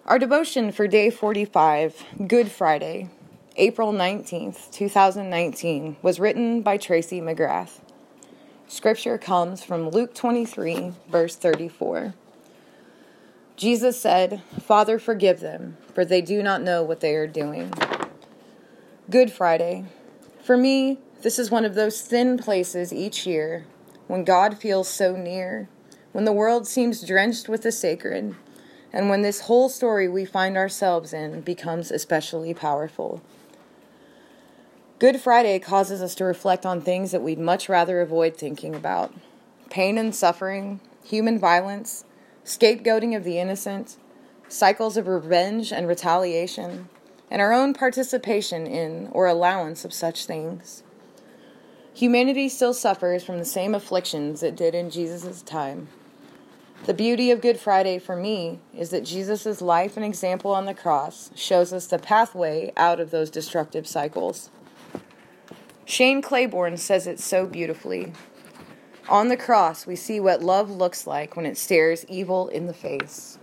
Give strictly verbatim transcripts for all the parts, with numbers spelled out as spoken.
Our devotion for day forty-five, Good Friday, April nineteenth, twenty nineteen, was written by Tracy McGrath. Scripture comes from Luke twenty-three, verse thirty-four. Jesus said, "Father, forgive them, for they do not know what they are doing." Good Friday. For me, this is one of those thin places each year when God feels so near, when the world seems drenched with the sacred, and when this whole story we find ourselves in becomes especially powerful. Good Friday causes us to reflect on things that we'd much rather avoid thinking about. Pain and suffering, human violence, scapegoating of the innocent, cycles of revenge and retaliation, and our own participation in or allowance of such things. Humanity still suffers from the same afflictions it did in Jesus' time. The beauty of Good Friday for me is that Jesus' life and example on the cross shows us the pathway out of those destructive cycles. Shane Claiborne says it so beautifully. On the cross, we see what love looks like when it stares evil in the face.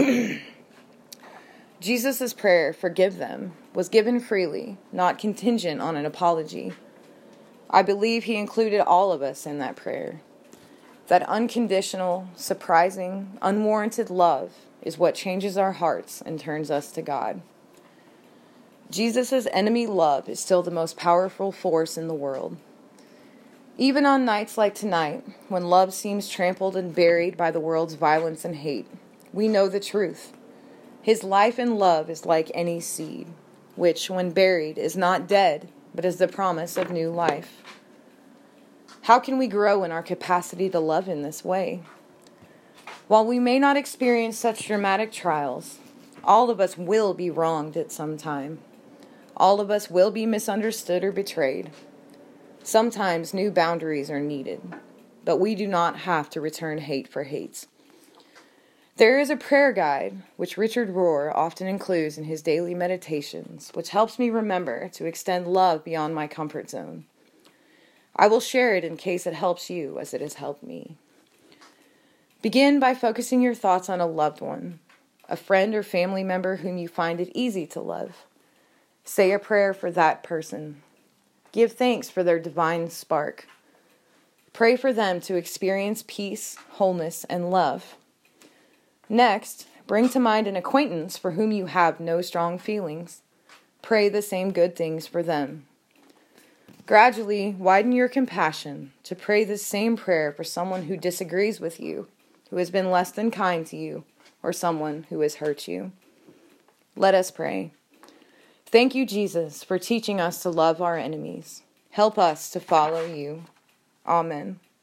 Jesus' prayer, "Forgive them," was given freely, not contingent on an apology. I believe he included all of us in that prayer. That unconditional, surprising, unwarranted love is what changes our hearts and turns us to God. Jesus' enemy love is still the most powerful force in the world. Even on nights like tonight, when love seems trampled and buried by the world's violence and hate, we know the truth. His life and love is like any seed, which, when buried, is not dead, but is the promise of new life. How can we grow in our capacity to love in this way? While we may not experience such dramatic trials, all of us will be wronged at some time. All of us will be misunderstood or betrayed. Sometimes new boundaries are needed, but we do not have to return hate for hate. There is a prayer guide, which Richard Rohr often includes in his daily meditations, which helps me remember to extend love beyond my comfort zone. I will share it in case it helps you as it has helped me. Begin by focusing your thoughts on a loved one, a friend or family member whom you find it easy to love. Say a prayer for that person. Give thanks for their divine spark. Pray for them to experience peace, wholeness, and love. Next, bring to mind an acquaintance for whom you have no strong feelings. Pray the same good things for them. Gradually, widen your compassion to pray the same prayer for someone who disagrees with you, who has been less than kind to you, or someone who has hurt you. Let us pray. Thank you, Jesus, for teaching us to love our enemies. Help us to follow you. Amen.